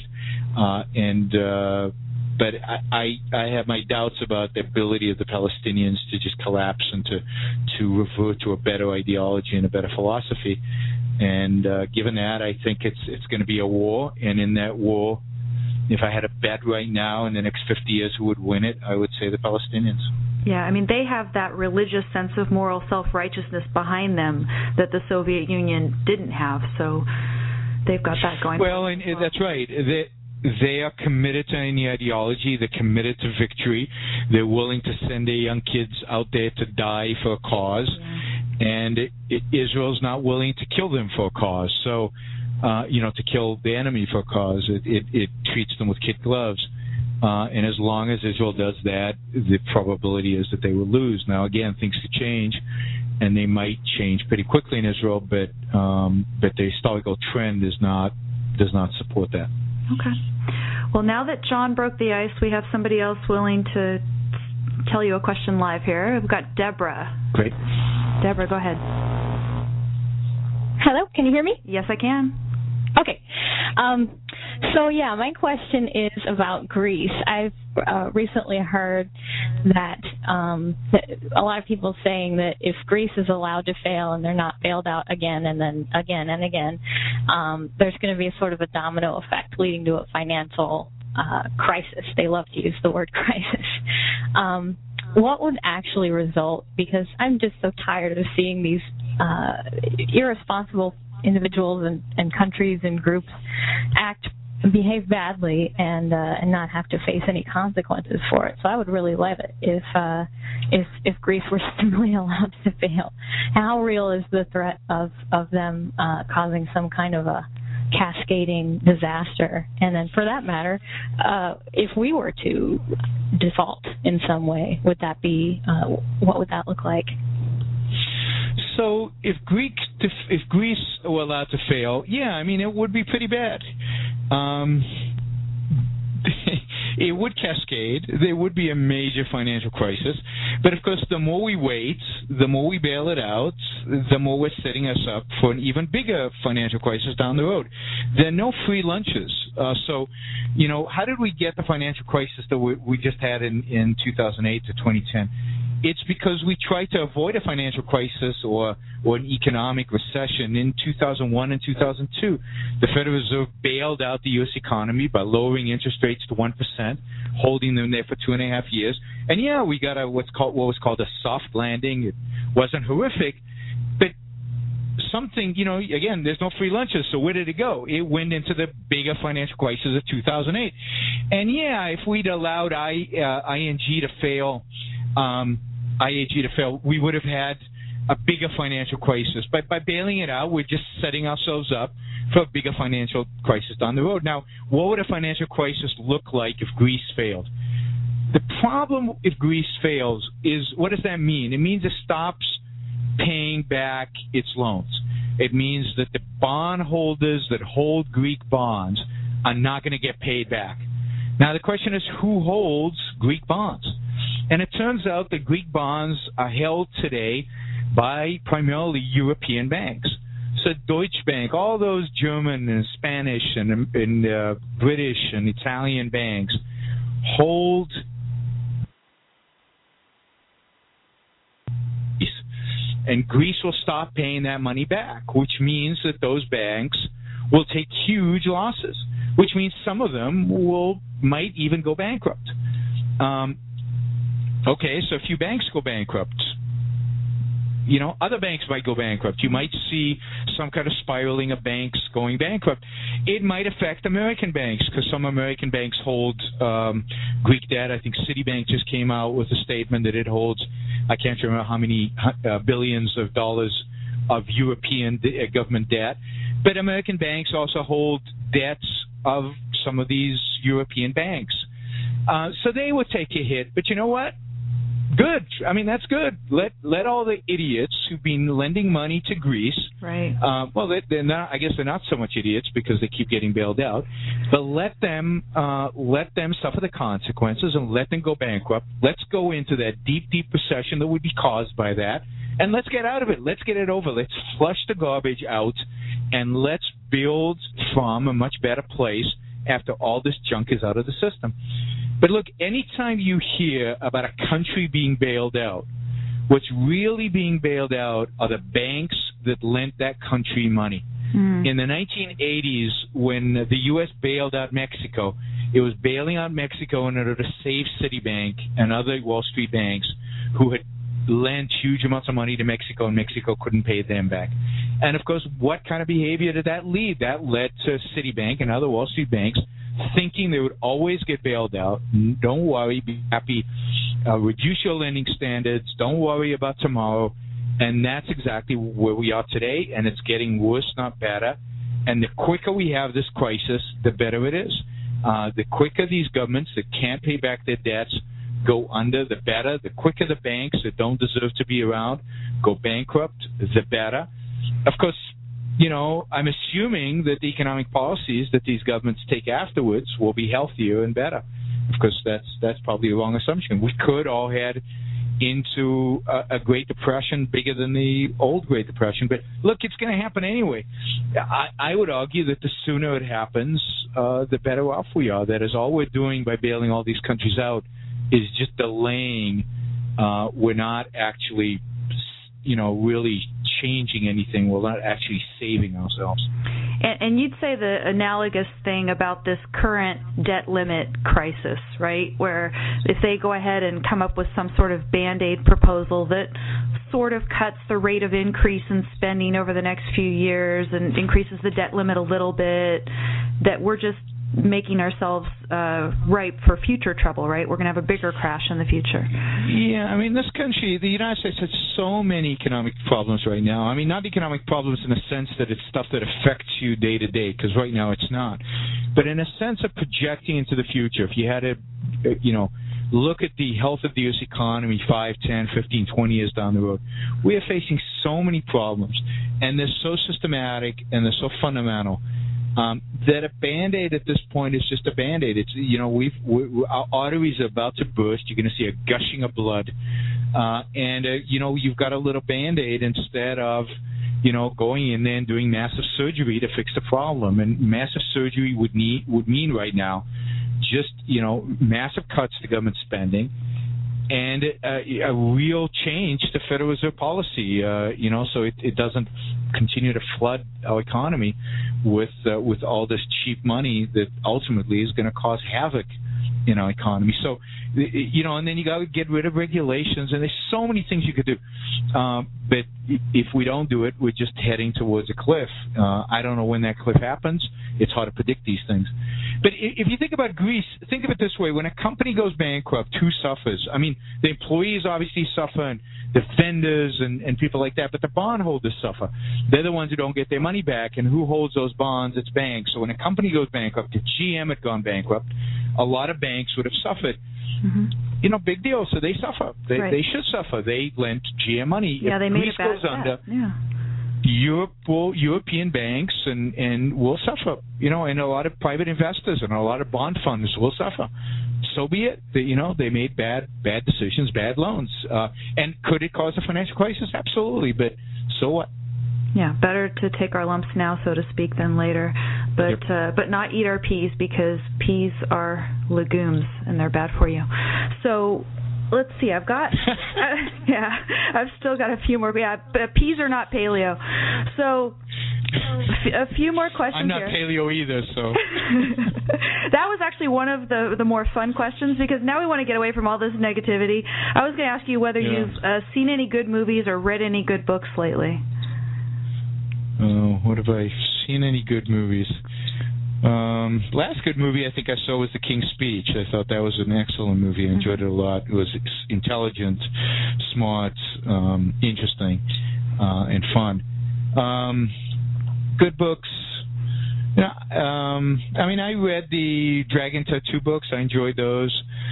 but I have my doubts about the ability of the Palestinians to just collapse and to revert to a better ideology and a better philosophy. And given that, I think it's going to be a war, and in that war, if I had a bet right now in the next 50 years who would win it, I would say the Palestinians. Yeah, they have that religious sense of moral self-righteousness behind them that the Soviet Union didn't have, so they've got that going. Well, and that's right. They are committed to any ideology. They're committed to victory. They're willing to send their young kids out there to die for a cause, and Israel's not willing to kill them for a cause. So, to kill the enemy for a cause, it treats them with kid gloves. And as long as Israel does that, the probability is that they will lose. Now, again, things could change, and they might change pretty quickly in Israel, but the historical trend does not support that. Okay. Well, now that John broke the ice, we have somebody else willing to tell you a question live here. We've got Deborah. Great. Deborah, go ahead. Hello, can you hear me? Yes, I can. Okay. So my question is about Greece. I've recently heard that a lot of people saying that if Greece is allowed to fail and they're not bailed out again and then again and again, there's going to be a sort of a domino effect leading to a financial crisis. They love to use the word crisis. What would actually result? Because I'm just so tired of seeing these irresponsible individuals and countries and groups behave badly and not have to face any consequences for it. So I would really love it if Greece were simply allowed to fail. How real is the threat of them causing some kind of a cascading disaster? And then, for that matter, if we were to default in some way, would that be what would that look like? So if Greece were allowed to fail, it would be pretty bad. It would cascade. There would be a major financial crisis. But, of course, the more we wait, the more we bail it out, the more we're setting us up for an even bigger financial crisis down the road. There are no free lunches. So, how did we get the financial crisis that we just had in 2008 to 2010? It's because we tried to avoid a financial crisis or an economic recession in 2001 and 2002. The Federal Reserve bailed out the U.S. economy by lowering interest rates to 1%, holding them there for 2.5 years. And we got what was called a soft landing. It wasn't horrific, but something, again, there's no free lunches, so where did it go? It went into the bigger financial crisis of 2008. And if we'd allowed ING to fail, we would have had a bigger financial crisis. But by bailing it out, we're just setting ourselves up for a bigger financial crisis down the road. Now, what would a financial crisis look like if Greece failed? The problem if Greece fails is, what does that mean? It means it stops paying back its loans. It means that the bondholders that hold Greek bonds are not going to get paid back. Now, the question is, who holds Greek bonds? And it turns out that Greek bonds are held today by primarily European banks. So Deutsche Bank, all those German and Spanish and British and Italian banks hold Greece. And Greece will stop paying that money back, which means that those banks will take huge losses, which means some of them might even go bankrupt. Okay, so a few banks go bankrupt. Other banks might go bankrupt. You might see some kind of spiraling of banks going bankrupt. It might affect American banks because some American banks hold Greek debt. I think Citibank just came out with a statement that it holds, I can't remember how many billions of dollars of European government debt. But American banks also hold debts of some of these European banks. So they would take a hit. But you know what? Good. I mean, that's good. Let all the idiots who've been lending money to Greece. Right. They're not. I guess they're not so much idiots because they keep getting bailed out. But let them suffer the consequences and let them go bankrupt. Let's go into that deep recession that would be caused by that, and let's get out of it. Let's get it over. Let's flush the garbage out, and let's build from a much better place after all this junk is out of the system. But look, anytime you hear about a country being bailed out, what's really being bailed out are the banks that lent that country money. In the 1980s, when the U.S. bailed out Mexico, it was bailing out Mexico in order to save Citibank and other Wall Street banks who had lent huge amounts of money to Mexico, and Mexico couldn't pay them back. And, of course, what kind of behavior did that lead? That led to Citibank and other Wall Street banks thinking they would always get bailed out. Don't worry, be happy. Reduce your lending standards. Don't worry about tomorrow. And that's exactly where we are today, and it's getting worse, not better. And the quicker we have this crisis, the better it is. The quicker these governments that can't pay back their debts go under, the better. The quicker the banks that don't deserve to be around go bankrupt, the better. Of course, I'm assuming that the economic policies that these governments take afterwards will be healthier and better. Of course, that's probably a wrong assumption. We could all had into a Great Depression bigger than the old Great Depression. But look, it's going to happen anyway. I would argue that the sooner it happens, the better off we are. That is, all we're doing by bailing all these countries out is just delaying. We're not actually, really changing anything. We're not actually saving ourselves. And you'd say the analogous thing about this current debt limit crisis, right, where if they go ahead and come up with some sort of Band-Aid proposal that sort of cuts the rate of increase in spending over the next few years and increases the debt limit a little bit, that we're just making ourselves ripe for future trouble, right? We're going to have a bigger crash in the future. Yeah, I mean, this country, the United States, has so many economic problems right now. I mean, not economic problems in the sense that it's stuff that affects you day to day, because right now it's not. But in a sense of projecting into the future, if you had to, look at the health of the U.S. economy 5, 10, 15, 20 years down the road, we are facing so many problems, and they're so systematic and they're so fundamental. That a Band-Aid at this point is just a Band-Aid. It's our arteries are about to burst. You're going to see a gushing of blood, and you've got a little Band-Aid instead of going in there and doing massive surgery to fix the problem. And massive surgery would mean right now just massive cuts to government spending and a real change to Federal Reserve policy. So it doesn't continue to flood our economy with all this cheap money that ultimately is going to cause havoc in our economy. So, and then you got to get rid of regulations, and there's so many things you could do. But if we don't do it, we're just heading towards a cliff. I don't know when that cliff happens. It's hard to predict these things. But if you think about Greece, think of it this way. When a company goes bankrupt, who suffers? I mean, the employees obviously suffer, and the vendors and people like that, but the bondholders suffer. They're the ones who don't get their money back, and who holds those bonds? It's banks. So when a company goes bankrupt, if GM had gone bankrupt, a lot of banks would have suffered. Mm-hmm. Big deal. So they suffer. They should suffer. They lent GM money. Yeah, if they made Greece a bad goes under, yeah. European banks and will suffer, and a lot of private investors and a lot of bond funds will suffer. So be it. They made bad decisions, bad loans. And could it cause a financial crisis? Absolutely. But so what? Yeah, better to take our lumps now, so to speak, than later. But not eat our peas, because peas are legumes and they're bad for you. So let's see. I've got I've still got a few more. Yeah, peas are not paleo. So a few more questions. I'm not here. paleo either, so. That was actually one of the more fun questions, because now we want to get away from all this negativity. I was going to ask you whether you've seen any good movies or read any good books lately. What have I seen? Any good movies? Last good movie I think I saw was The King's Speech. I thought that was an excellent movie. I enjoyed it a lot. It was intelligent, smart, interesting, and fun. Good books. I read the Dragon Tattoo books. I enjoyed those.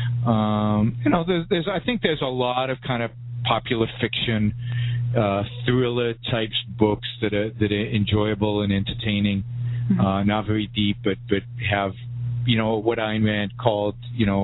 I think there's a lot of kind of popular fiction, thriller types books that are enjoyable and entertaining. Mm-hmm. Not very deep, but have what Ayn Rand called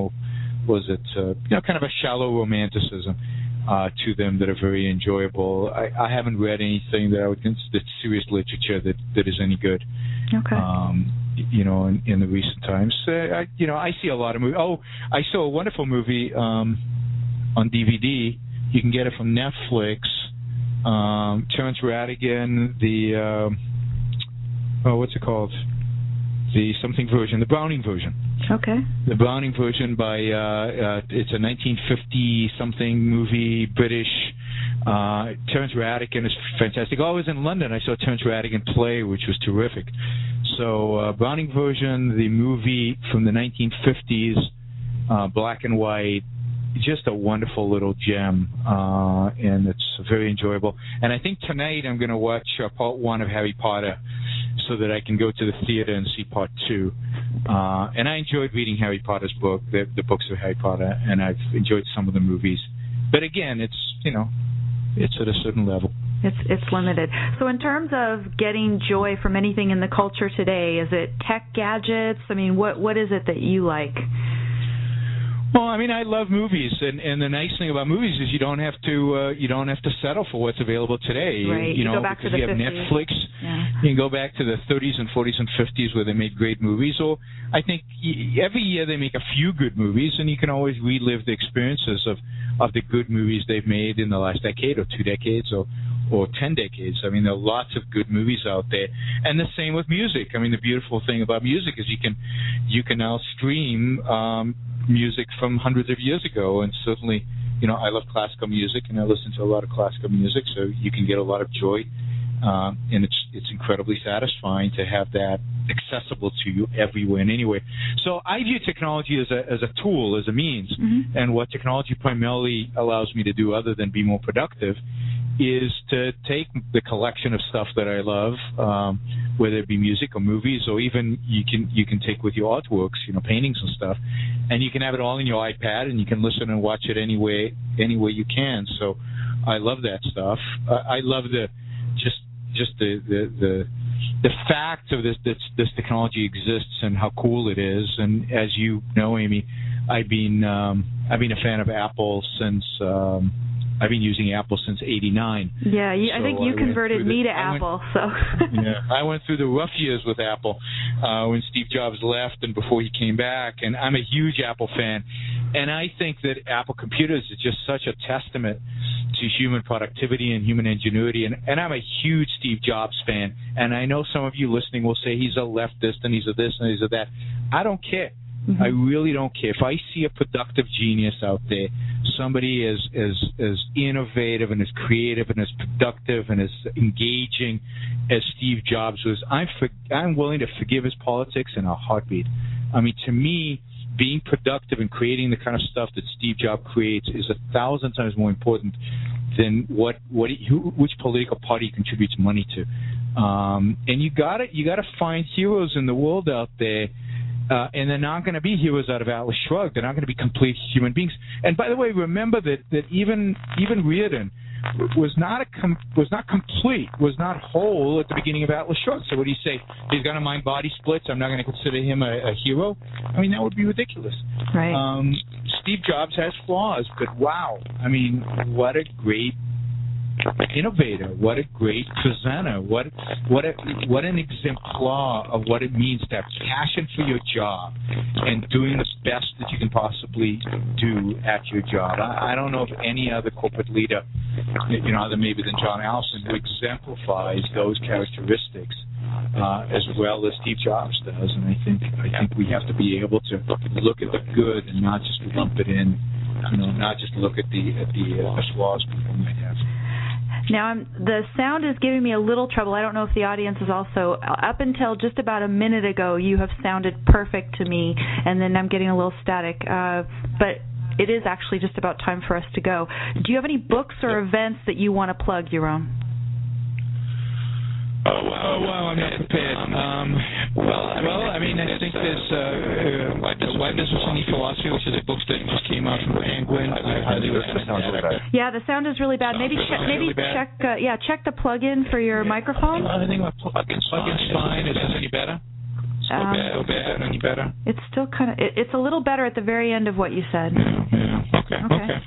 kind of a shallow romanticism to them that are very enjoyable. I haven't read anything that I would consider serious literature that is any good. Okay. In the recent times, I see a lot of movies. Oh, I saw a wonderful movie on DVD. You can get it from Netflix. Terrence Rattigan, what's it called? The something version, the Browning version. Okay. The Browning version by it's a 1950-something movie, British. Terrence Rattigan is fantastic. I was in London. I saw Terrence Rattigan play, which was terrific. So Browning version, the movie from the 1950s, black and white. Just a wonderful little gem, and it's very enjoyable. And I think tonight I'm going to watch part 1 of Harry Potter so that I can go to the theater and see part 2. And I enjoyed reading Harry Potter's book, the books of Harry Potter, and I've enjoyed some of the movies. But again, it's at a certain level. It's limited. So in terms of getting joy from anything in the culture today, is it tech gadgets? I mean, what is it that you like? Well, I mean, I love movies, and the nice thing about movies is you don't have to settle for what's available today. Right. You know, go back because to the you have 50s. Netflix. Yeah. You can go back to the 30s and 40s and 50s where they made great movies. Or I think every year they make a few good movies, and you can always relive the experiences of the good movies they've made in the last decade or 2 decades or 10 decades. I mean, there are lots of good movies out there. And the same with music. I mean, the beautiful thing about music is you can now stream music from hundreds of years ago. And certainly, you know, I love classical music, and I listen to a lot of classical music, so you can get a lot of joy. And it's incredibly satisfying to have that accessible to you everywhere and anywhere. So I view technology as a tool, as a means. Mm-hmm. And what technology primarily allows me to do, other than be more productive, is to take the collection of stuff that I love, whether it be music or movies, or even you can take with your artworks, you know, paintings and stuff, and you can have it all in your iPad, and you can listen and watch it any way you can. So I love that stuff. I love the fact of this technology exists and how cool it is. And as you know, Amy, I've been a fan of Apple since. I've been using Apple since '89. Yeah, I think you converted me to Apple. Yeah, I went through the rough years with Apple when Steve Jobs left and before he came back, and I'm a huge Apple fan. And I think that Apple computers is just such a testament to human productivity and human ingenuity. And I'm a huge Steve Jobs fan. And I know some of you listening will say he's a leftist and he's a this and he's a that. I don't care. Mm-hmm. I really don't care. If I see a productive genius out there, somebody as innovative and as creative and as productive and as engaging as Steve Jobs was, I'm willing to forgive his politics in a heartbeat. I mean, to me, being productive and creating the kind of stuff that Steve Jobs creates is 1,000 times more important than which political party he contributes money to. And you gotta find heroes in the world out there. And they're not going to be heroes out of Atlas Shrugged. They're not going to be complete human beings. And by the way, remember that even Reardon was not complete, was not whole at the beginning of Atlas Shrugged. So what do you say? He's got a mind body splits. I'm not going to consider him a hero. I mean, that would be ridiculous. Right. Steve Jobs has flaws, but wow! I mean, what a great innovator, what a great presenter, what an exemplar of what it means to have passion for your job and doing the best that you can possibly do at your job. I don't know of any other corporate leader, you know, other maybe than John Allison, who exemplifies those characteristics as well as Steve Jobs does. And I think we have to be able to look at the good and not just lump it in, you know, not just look at the flaws people might have. Now, the sound is giving me a little trouble. I don't know if the audience is also. Up until just about a minute ago, you have sounded perfect to me, and then I'm getting a little static. But it is actually just about time for us to go. Do you have any books or events that you want to plug, Yaron? Wow, I'm not prepared. I think there's Why Business and Philosophy, which is a book that just came out from Penguin. I highly recommend that. Yeah, the sound is really bad. Check the plug-in for your microphone. I think my plug-in's fine. Is this any better? Still bad. Any better? It's still kind of. It's a little better at the very end of what you said. Yeah. Okay.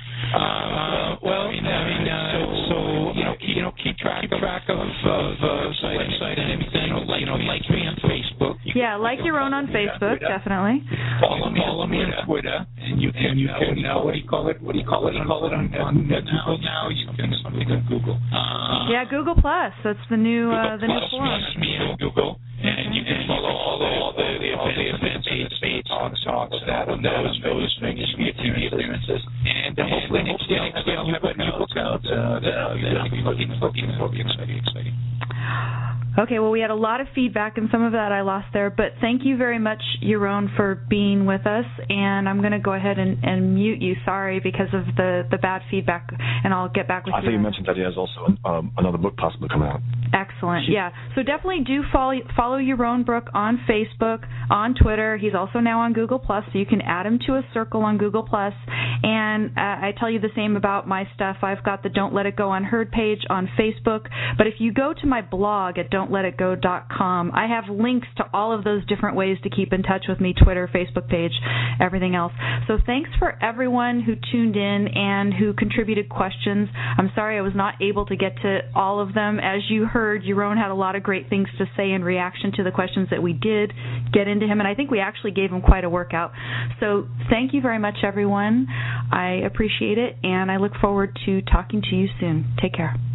Keep track of website and everything. Like me on Facebook. Yeah, like Yaron on Facebook, definitely. Follow me on Twitter, and you can what do you call it? You call it on Google now. You can something on Google. Google Plus. That's the new forum. Me on Google, and you can follow all the events, debates, talks, that and those things, TV appearances, and hopefully next year I'll have a new book out. That'll be looking exciting. Okay, well, we had a lot of feedback, and some of that I lost there, but thank you very much, Yaron, for being with us, and I'm going to go ahead and mute you. Sorry, because of the bad feedback, and I'll get back with you. I thought you mentioned that he has also another book possibly coming out. Excellent. Yeah. So definitely do follow Yaron Brook on Facebook, on Twitter. He's also now on Google+, so you can add him to a circle on Google+. And I tell you the same about my stuff. I've got the Don't Let It Go Unheard page on Facebook. But if you go to my blog at don'tletitgo.com, I have links to all of those different ways to keep in touch with me, Twitter, Facebook page, everything else. So thanks for everyone who tuned in and who contributed questions. I'm sorry I was not able to get to all of them. As you heard, Yaron had a lot of great things to say in reaction to the questions that we did get into him, and I think we actually gave him quite a workout. So thank you very much, everyone. I appreciate it, and I look forward to talking to you soon. Take care.